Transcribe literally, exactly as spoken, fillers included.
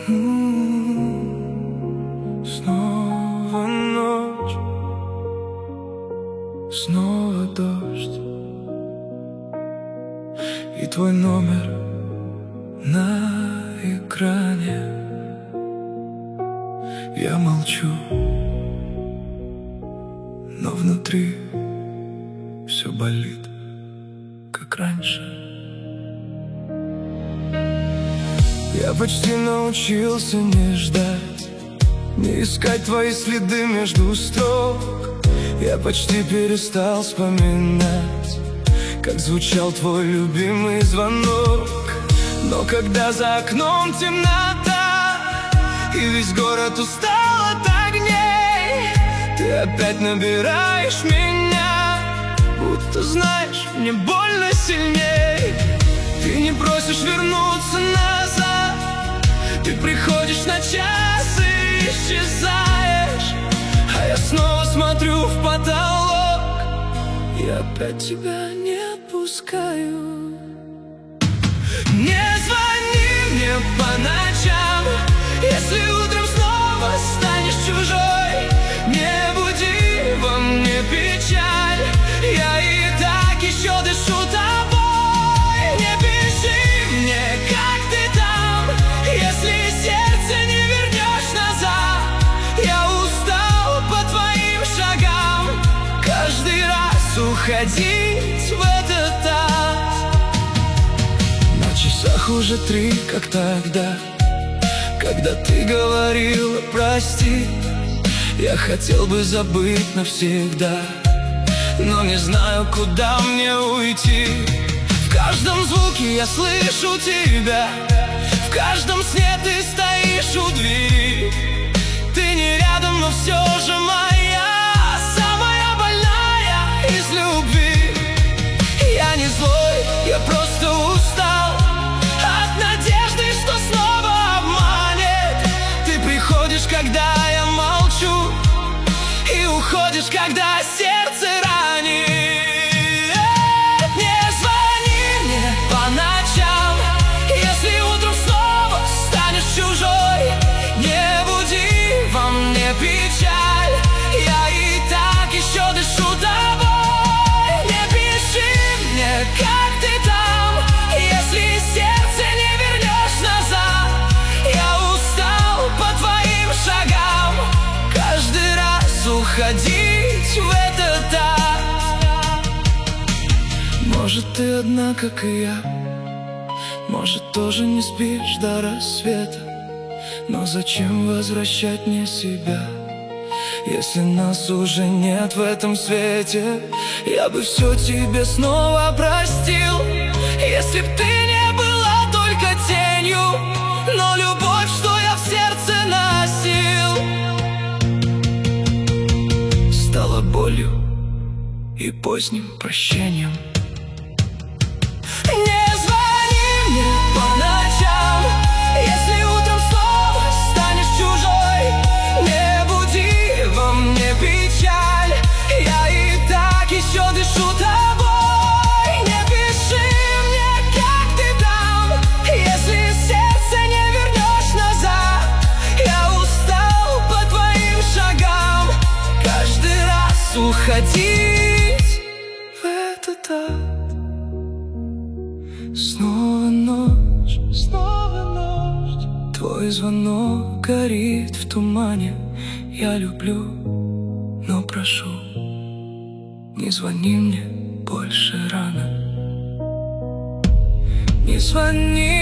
М, Снова ночь, снова дождь, и твой номер на экране. Я молчу, но внутри все болит, как раньше. Я почти научился не ждать, не искать твои следы между строк. Я почти перестал вспоминать, как звучал твой любимый звонок. Но когда за окном темнота и весь город устал от огней, ты опять набираешь меня, будто знаешь, мне больно сильней. Ты не просишь вернуться назад, ты приходишь на час и исчезаешь, а я снова смотрю в потолок и опять тебя не отпускаю. Не звони мне по ночам, если утром снова станешь чужой. Не буди во мне печаль, я и так еще дышу тобой. Не пиши мне, как ты там, если сердце не вернешь назад. Я устал по твоим шагам каждый раз уходить в этот ад. На часах уже три, как тогда, когда ты говорила прости. Я хотел бы забыть навсегда, но не знаю, куда мне уйти. В каждом звуке я слышу тебя, в каждом сне ты стоишь у двери. Ты не рядом, но все же моя, самая больная из любви. Я не злой, я просто устал от надежды, что снова обманет. Ты приходишь, когда я молчу, и уходишь, когда сердце ранит. Не звони мне по ночам, если утром снова станешь чужой. Не буди во мне печаль, я и так еще дышу тобой. Не пиши мне, как ты там, если сердце не вернешь назад. Я устал по твоим шагам каждый раз уходить в этот ад. Может, ты одна, как и я, может, тоже не спишь до рассвета. Но зачем возвращать мне себя, если нас уже нет в этом свете? Я бы все тебе снова простил, если б ты не была только тенью, но любовь, что я в сердце носил, стала болью и поздним прощением. Не звони мне по ночам, если утром снова станешь чужой. Не буди во мне печаль, я и так еще дышу тобой. Не пиши мне, как ты там, если сердце не вернешь назад. Я устал по твоим шагам каждый раз уходить в этот ад. Снова ночь, снова ночь, твой звонок горит в тумане. Я люблю, но прошу, не звони мне больше рано. Не звони